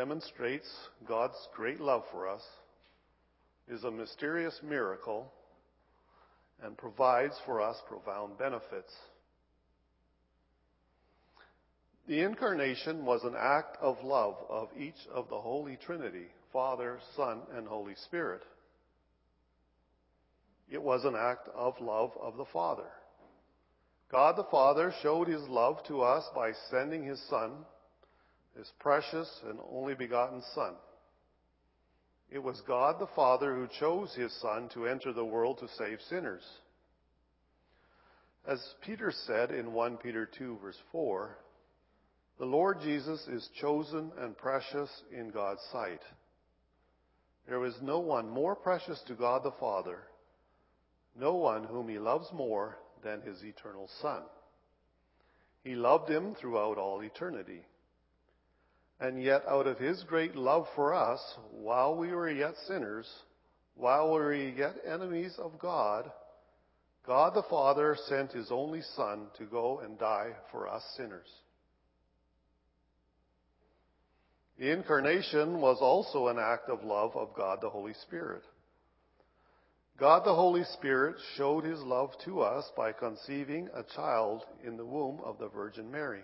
demonstrates God's great love for us, is a mysterious miracle, and provides for us profound benefits. The Incarnation was an act of love of each of the Holy Trinity, Father, Son, and Holy Spirit. It was an act of love of the Father. God the Father showed his love to us by sending his Son, his precious and only begotten Son. It was God the Father who chose his Son to enter the world to save sinners. As Peter said in 1 Peter 2, verse 4, the Lord Jesus is chosen and precious in God's sight. There is no one more precious to God the Father, no one whom he loves more than his eternal Son. He loved him throughout all eternity. And yet out of his great love for us, while we were yet sinners, while we were yet enemies of God, God the Father sent his only Son to go and die for us sinners. The Incarnation was also an act of love of God the Holy Spirit. God the Holy Spirit showed his love to us by conceiving a child in the womb of the Virgin Mary.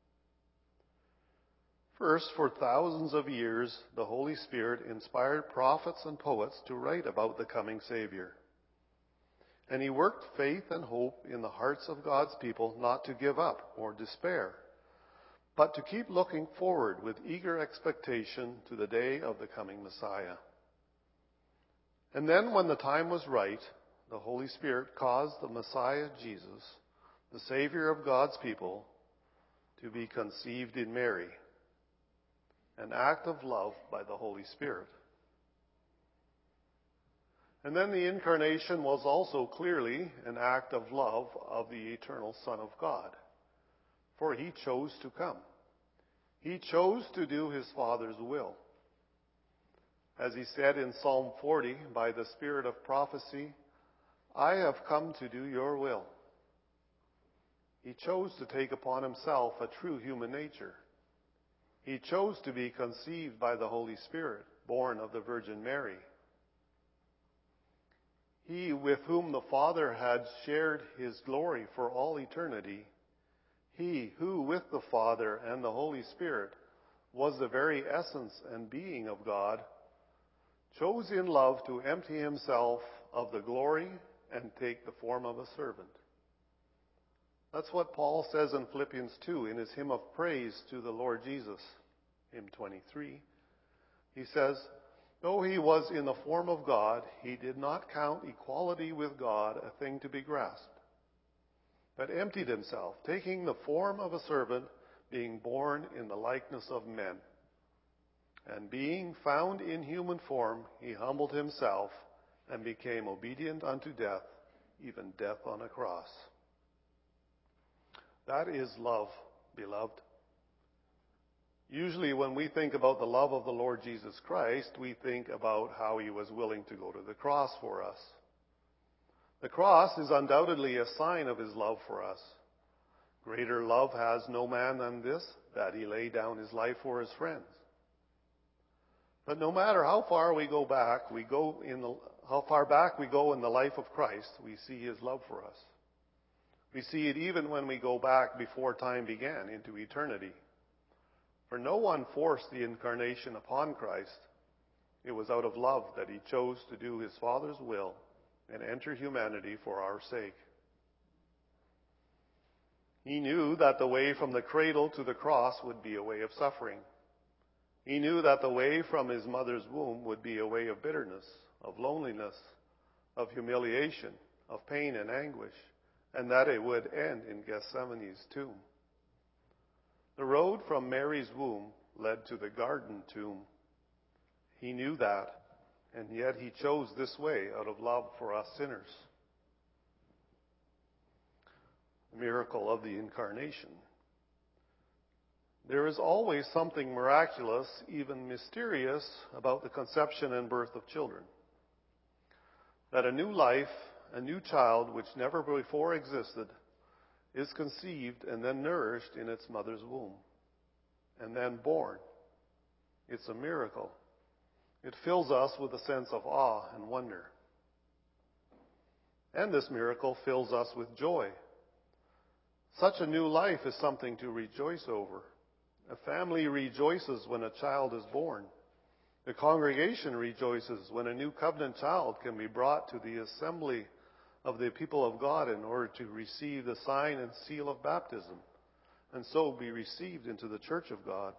First, for thousands of years, the Holy Spirit inspired prophets and poets to write about the coming Savior. And he worked faith and hope in the hearts of God's people not to give up or despair, but to keep looking forward with eager expectation to the day of the coming Messiah. And then when the time was right, the Holy Spirit caused the Messiah Jesus, the Savior of God's people, to be conceived in Mary, an act of love by the Holy Spirit. And then the Incarnation was also clearly an act of love of the eternal Son of God, for he chose to come. He chose to do his Father's will. As he said in Psalm 40, by the Spirit of prophecy, I have come to do your will. He chose to take upon himself a true human nature. He chose to be conceived by the Holy Spirit, born of the Virgin Mary. He with whom the Father had shared his glory for all eternity, he who with the Father and the Holy Spirit was the very essence and being of God, chose in love to empty himself of the glory and take the form of a servant. That's what Paul says in Philippians 2 in his hymn of praise to the Lord Jesus, hymn 23. He says, though he was in the form of God, he did not count equality with God a thing to be grasped, but emptied himself, taking the form of a servant, being born in the likeness of men. And being found in human form, he humbled himself and became obedient unto death, even death on a cross. That is love, beloved. Usually when we think about the love of the Lord Jesus Christ, we think about how he was willing to go to the cross for us. The cross is undoubtedly a sign of his love for us. Greater love has no man than this, that he lay down his life for his friends. But no matter how far back we go in the life of Christ, we see his love for us. We see it even when we go back before time began into eternity. For no one forced the Incarnation upon Christ. It was out of love that he chose to do his Father's will and enter humanity for our sake. He knew that the way from the cradle to the cross would be a way of suffering. He knew that the way from his mother's womb would be a way of bitterness, of loneliness, of humiliation, of pain and anguish, and that it would end in Gethsemane's tomb. The road from Mary's womb led to the garden tomb. He knew that, and yet he chose this way out of love for us sinners. The miracle of the Incarnation. There is always something miraculous, even mysterious, about the conception and birth of children. That a new life, a new child which never before existed, is conceived and then nourished in its mother's womb, and then born. It's a miracle. It fills us with a sense of awe and wonder. And this miracle fills us with joy. Such a new life is something to rejoice over. A family rejoices when a child is born. The congregation rejoices when a new covenant child can be brought to the assembly of the people of God in order to receive the sign and seal of baptism, and so be received into the church of God.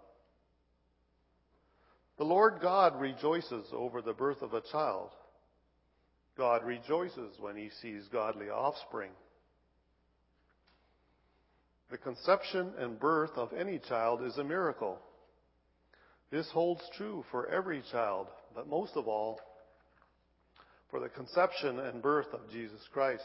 The Lord God rejoices over the birth of a child. God rejoices when he sees godly offspring. The conception and birth of any child is a miracle. This holds true for every child, but most of all, for the conception and birth of Jesus Christ.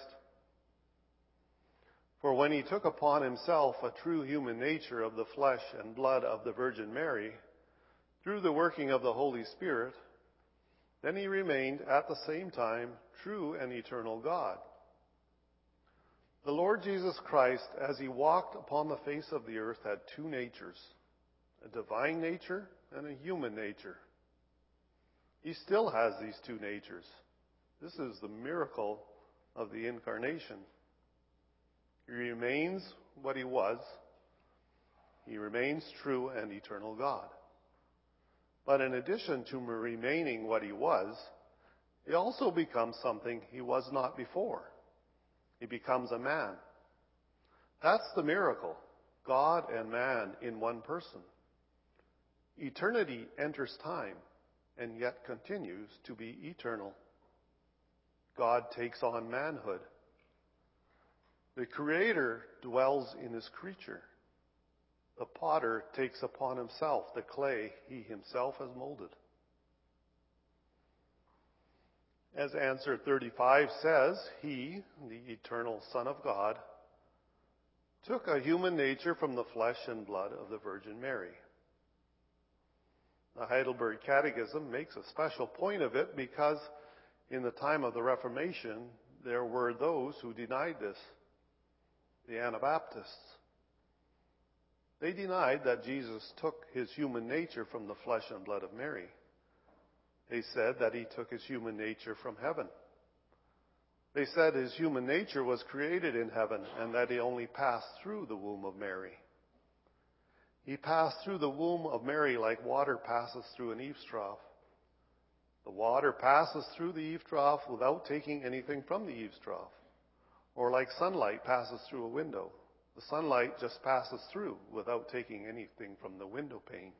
For when he took upon himself a true human nature of the flesh and blood of the Virgin Mary, through the working of the Holy Spirit, then he remained at the same time true and eternal God. The Lord Jesus Christ, as he walked upon the face of the earth, had two natures, a divine nature and a human nature. He still has these two natures. This is the miracle of the incarnation. He remains what he was. He remains true and eternal God. But in addition to remaining what he was, he also becomes something he was not before. He becomes a man. That's the miracle. God and man in one person. Eternity enters time and yet continues to be eternal. God takes on manhood. The Creator dwells in his creature. The potter takes upon himself the clay he himself has molded. As answer 35 says, he, the eternal Son of God, took a human nature from the flesh and blood of the Virgin Mary. The Heidelberg Catechism makes a special point of it because in the time of the Reformation, there were those who denied this, the Anabaptists. They denied that Jesus took his human nature from the flesh and blood of Mary. They said that he took his human nature from heaven. They said his human nature was created in heaven and that he only passed through the womb of Mary. He passed through the womb of Mary like water passes through an eaves trough. The water passes through the eaves trough without taking anything from the eaves trough, or like sunlight passes through a window. The sunlight just passes through without taking anything from the window pane.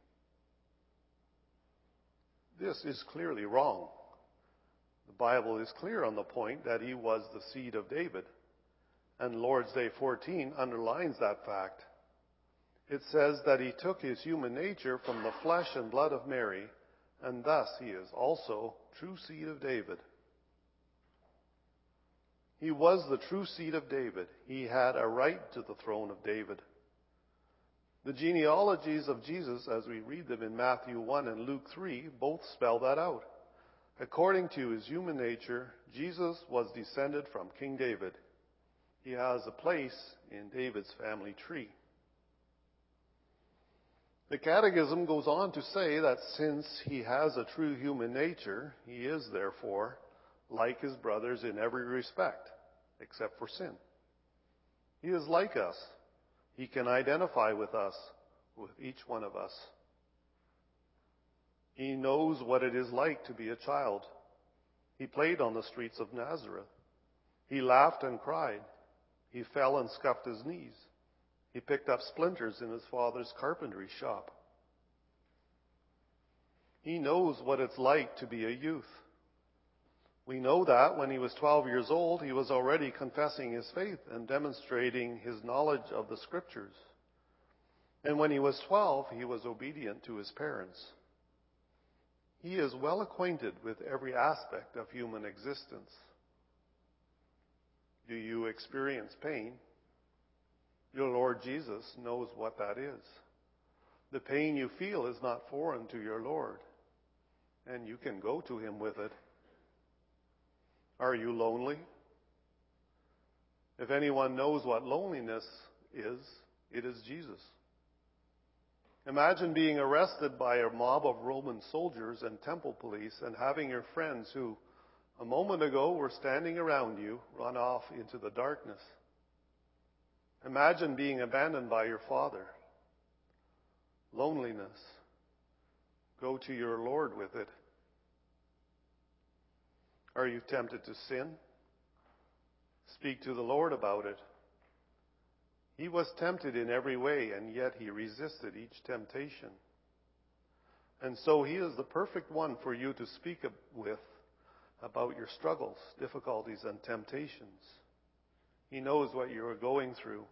This is clearly wrong. The Bible is clear on the point that he was the seed of David, and Lord's Day 14 underlines that fact. It says that he took his human nature from the flesh and blood of Mary, and thus he is also true seed of David. He was the true seed of David. He had a right to the throne of David. The genealogies of Jesus, as we read them in Matthew 1 and Luke 3, both spell that out. According to his human nature, Jesus was descended from King David. He has a place in David's family tree. The Catechism goes on to say that since he has a true human nature, he is therefore like his brothers in every respect, except for sin. He is like us. He can identify with us, with each one of us. He knows what it is like to be a child. He played on the streets of Nazareth. He laughed and cried. He fell and scuffed his knees. He picked up splinters in his father's carpentry shop. He knows what it's like to be a youth. We know that when he was 12 years old, he was already confessing his faith and demonstrating his knowledge of the Scriptures. And when he was 12, he was obedient to his parents. He is well acquainted with every aspect of human existence. Do you experience pain? Your Lord Jesus knows what that is. The pain you feel is not foreign to your Lord, and you can go to him with it. Are you lonely? If anyone knows what loneliness is, it is Jesus. Imagine being arrested by a mob of Roman soldiers and temple police and having your friends who a moment ago were standing around you run off into the darkness. Imagine being abandoned by your father. Loneliness. Go to your Lord with it. Are you tempted to sin? Speak to the Lord about it. He was tempted in every way, and yet he resisted each temptation. And so he is the perfect one for you to speak with about your struggles, difficulties, and temptations. He knows what you are going through.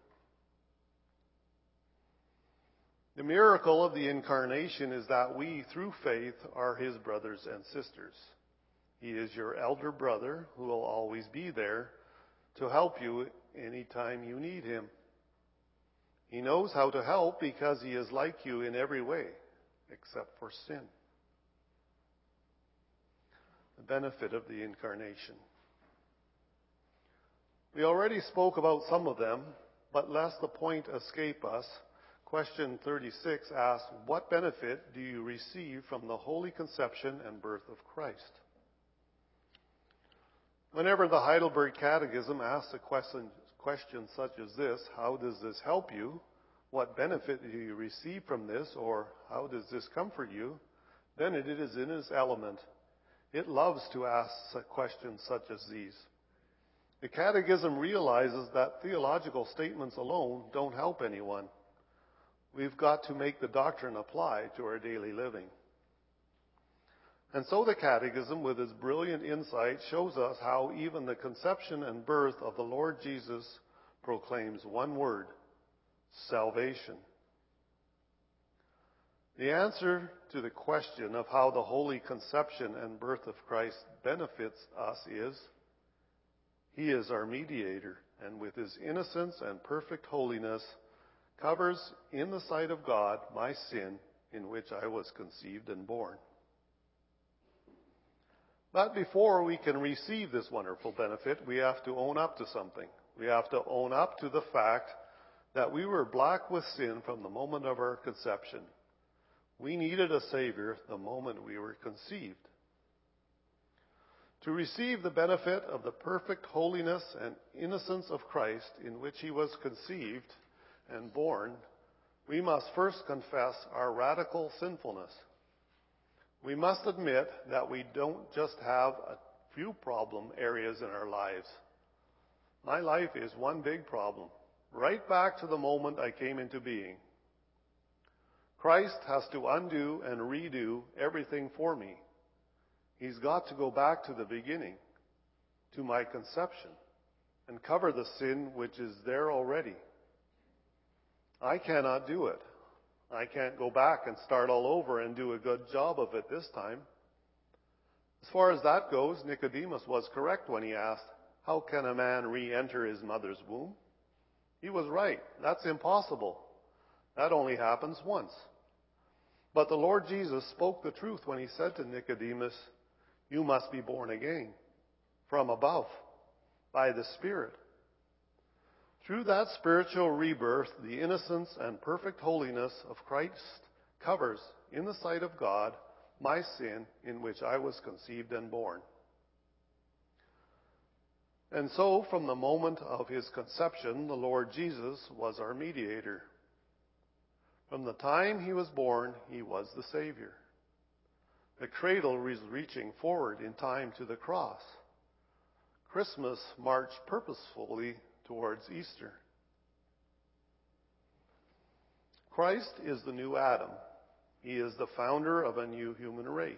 The miracle of the Incarnation is that we, through faith, are his brothers and sisters. He is your elder brother who will always be there to help you anytime you need him. He knows how to help because he is like you in every way, except for sin. The benefit of the Incarnation. We already spoke about some of them, but lest the point escape us, question 36 asks, what benefit do you receive from the holy conception and birth of Christ? Whenever the Heidelberg Catechism asks a question such as this, how does this help you? What benefit do you receive from this? Or how does this comfort you? Then it is in its element. It loves to ask questions such as these. The Catechism realizes that theological statements alone don't help anyone. We've got to make the doctrine apply to our daily living. And so the Catechism, with its brilliant insight, shows us how even the conception and birth of the Lord Jesus proclaims one word: salvation. The answer to the question of how the holy conception and birth of Christ benefits us is, he is our mediator, and with his innocence and perfect holiness covers in the sight of God my sin in which I was conceived and born. But before we can receive this wonderful benefit, we have to own up to something. We have to own up to the fact that we were black with sin from the moment of our conception. We needed a Savior the moment we were conceived. To receive the benefit of the perfect holiness and innocence of Christ in which he was conceived and born, we must first confess our radical sinfulness. We must admit that we don't just have a few problem areas in our lives. My life is one big problem, right back to the moment I came into being. Christ has to undo and redo everything for me. He's got to go back to the beginning, to my conception, and cover the sin which is there already. I cannot do it. I can't go back and start all over and do a good job of it this time. As far as that goes, Nicodemus was correct when he asked, how can a man re-enter his mother's womb? He was right. That's impossible. That only happens once. But the Lord Jesus spoke the truth when he said to Nicodemus, you must be born again, from above, by the Spirit. Through that spiritual rebirth, the innocence and perfect holiness of Christ covers, in the sight of God, my sin in which I was conceived and born. And so, from the moment of his conception, the Lord Jesus was our mediator. From the time he was born, he was the Savior. The cradle was reaching forward in time to the cross. Christmas marched purposefully towards Easter. Christ is the new Adam. He is the founder of a new human race.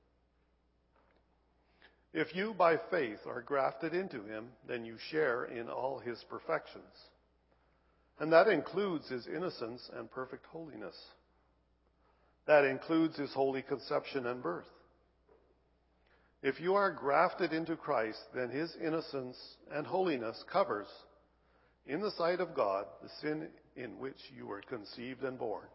If you, by faith, are grafted into him, then you share in all his perfections. And that includes his innocence and perfect holiness. That includes his holy conception and birth. If you are grafted into Christ, then his innocence and holiness covers, in the sight of God, the sin in which you were conceived and born.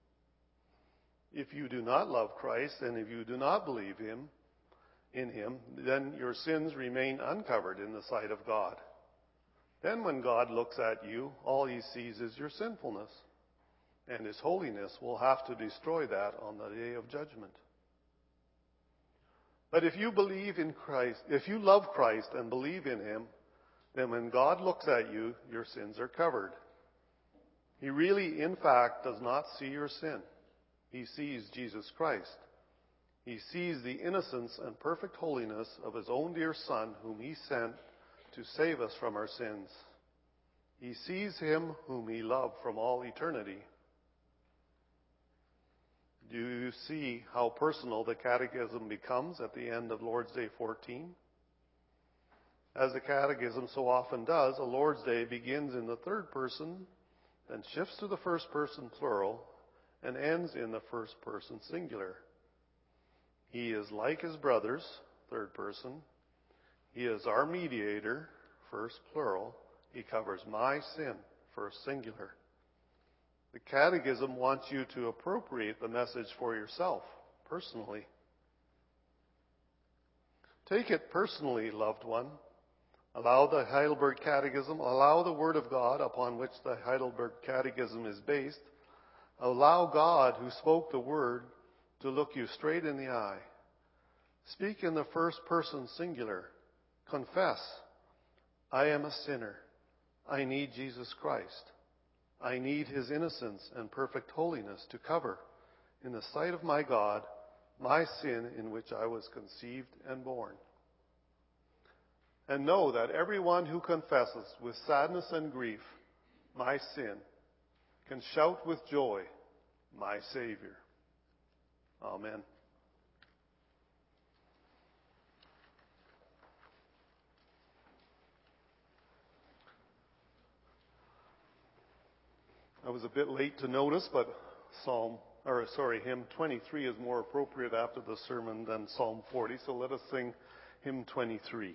If you do not love Christ, and if you do not believe in him, then your sins remain uncovered in the sight of God. Then when God looks at you, all he sees is your sinfulness. and His holiness will have to destroy that on the day of judgment. But if you believe in Christ, if you love Christ and believe in Him, then when God looks at you, your sins are covered. He really, in fact, does not see your sin. He sees Jesus Christ. He sees the innocence and perfect holiness of His own dear Son, whom He sent to save us from our sins. He sees Him whom He loved from all eternity. Do you see how personal the Catechism becomes at the end of Lord's Day 14? As the Catechism so often does, a Lord's Day begins in the third person, then shifts to the first person plural, and ends in the first person singular. He is like His brothers, third person. He is our mediator, first plural. He covers my sin, first singular. The Catechism wants you to appropriate the message for yourself, personally. Take it personally, loved one. Allow the Heidelberg Catechism, allow the Word of God upon which the Heidelberg Catechism is based, allow God who spoke the Word to look you straight in the eye. Speak in the first person singular. Confess, I am a sinner. I need Jesus Christ. I need His innocence and perfect holiness to cover, in the sight of my God, my sin in which I was conceived and born. And know that everyone who confesses with sadness and grief, my sin, can shout with joy, my Savior. Amen. I was a bit late to notice, but hymn 23 is more appropriate after the sermon than Psalm 40, so let us sing hymn 23.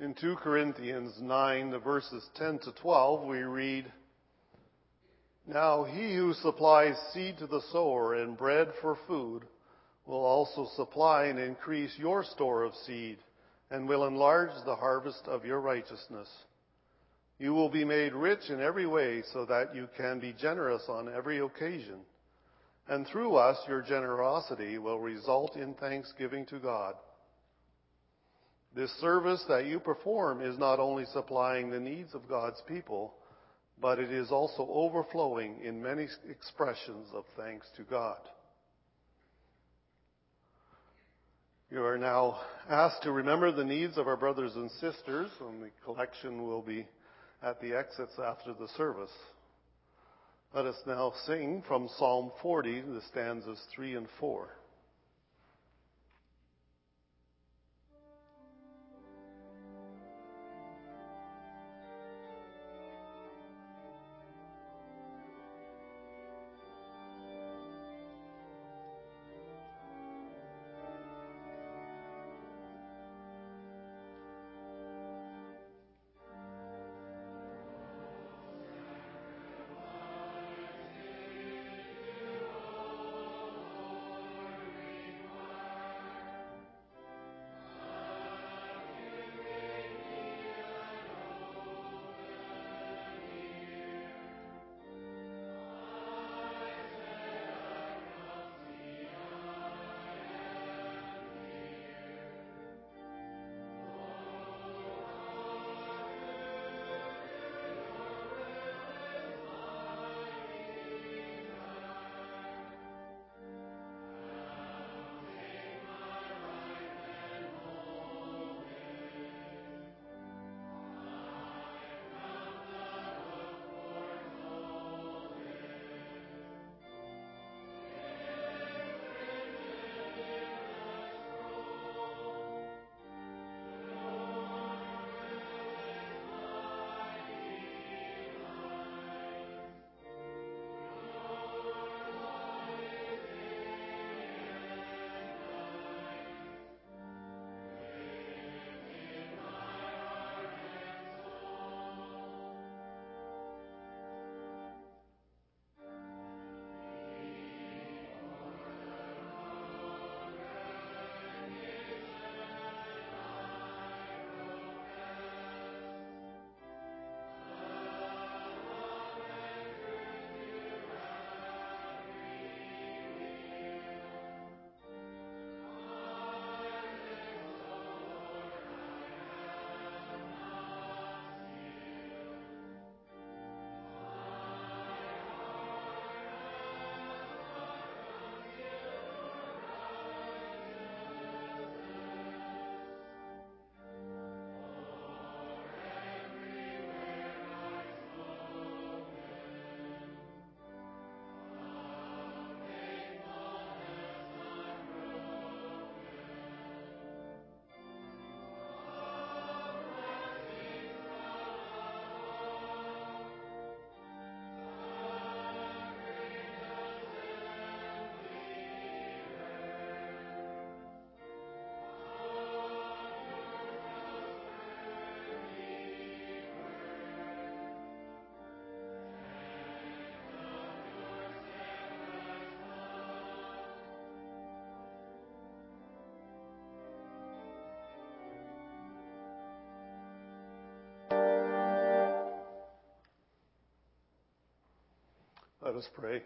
In 2 Corinthians 9, the verses 10 to 12, we read, "Now he who supplies seed to the sower and bread for food will also supply and increase your store of seed and will enlarge the harvest of your righteousness. You will be made rich in every way so that you can be generous on every occasion. And through us, your generosity will result in thanksgiving to God. This service that you perform is not only supplying the needs of God's people, but it is also overflowing in many expressions of thanks to God." You are now asked to remember the needs of our brothers and sisters, and the collection will be at the exits after the service. Let us now sing from Psalm 40, the stanzas 3 and 4. Let us pray.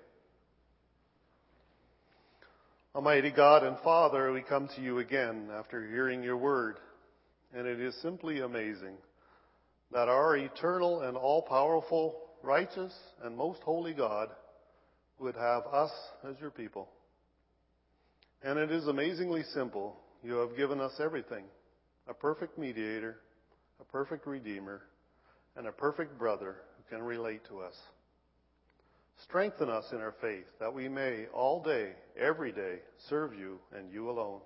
Almighty God and Father, we come to you again after hearing your word, and it is simply amazing that our eternal and all-powerful, righteous, and most holy God would have us as your people. And it is amazingly simple. You have given us everything: a perfect mediator, a perfect redeemer, and a perfect brother who can relate to us. Strengthen us in our faith that we may all day, every day, serve you and you alone.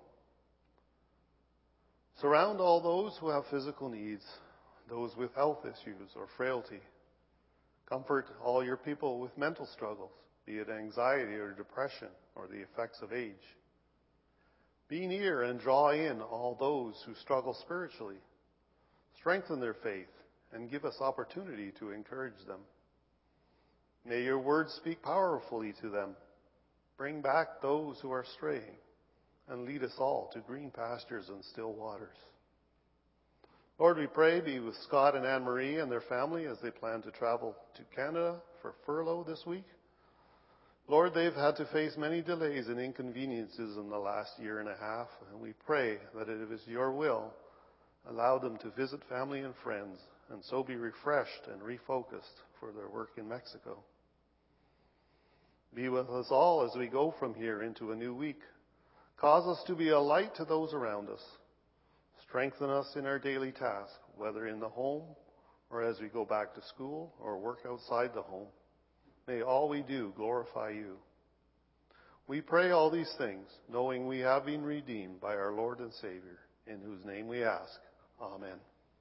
Surround all those who have physical needs, those with health issues or frailty. Comfort all your people with mental struggles, be it anxiety or depression or the effects of age. Be near and draw in all those who struggle spiritually. Strengthen their faith and give us opportunity to encourage them. May your word speak powerfully to them. Bring back those who are straying and lead us all to green pastures and still waters. Lord, we pray, be with Scott and Anne-Marie and their family as they plan to travel to Canada for furlough this week. Lord, they've had to face many delays and inconveniences in the last year and a half, and we pray that if it is your will, allow them to visit family and friends and so be refreshed and refocused for their work in Mexico. Be with us all as we go from here into a new week. Cause us to be a light to those around us. Strengthen us in our daily task, whether in the home or as we go back to school or work outside the home. May all we do glorify you. We pray all these things, knowing we have been redeemed by our Lord and Savior, in whose name we ask. Amen.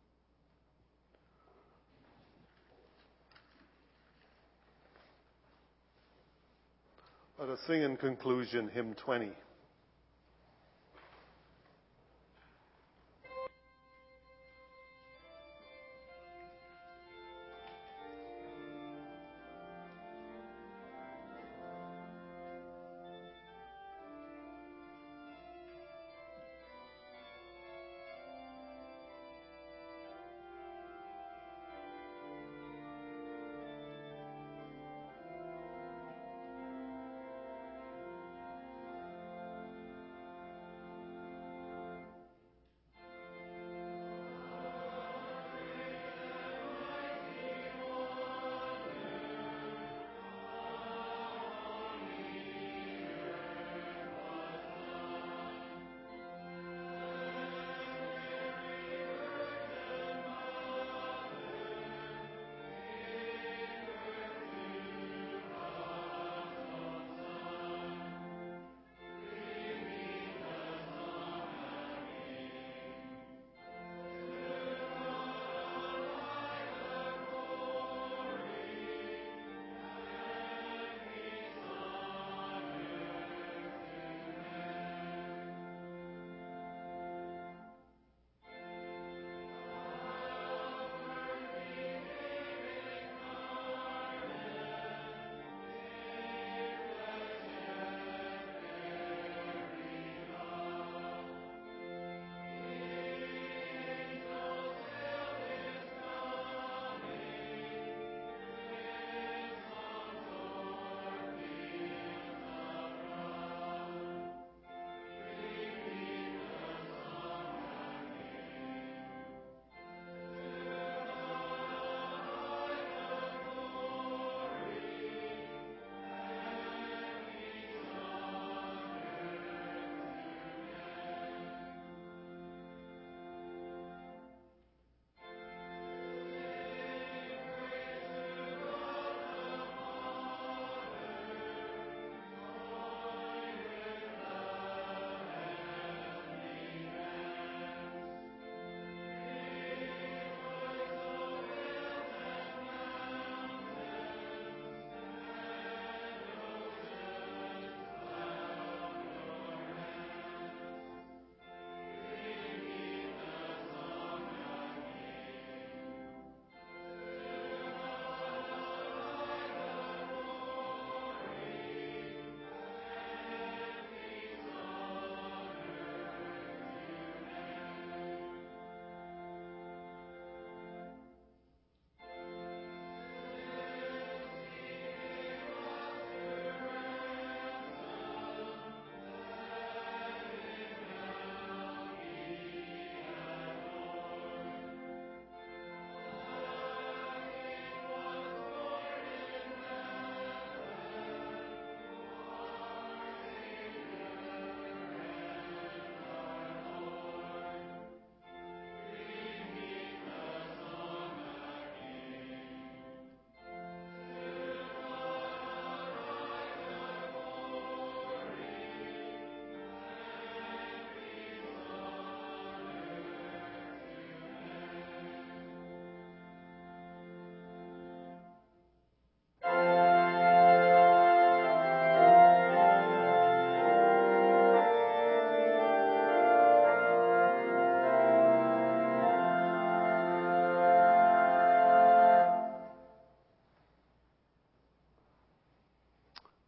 Let us sing in conclusion hymn 20.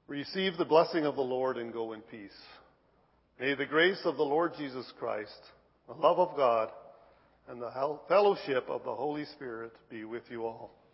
Receive the blessing of the Lord and go in peace. May the grace of the Lord Jesus Christ, the love of God, and the fellowship of the Holy Spirit be with you all.